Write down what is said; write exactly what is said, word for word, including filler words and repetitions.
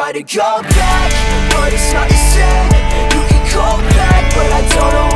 try to go back, but it's not the same. You can go back, but I don't know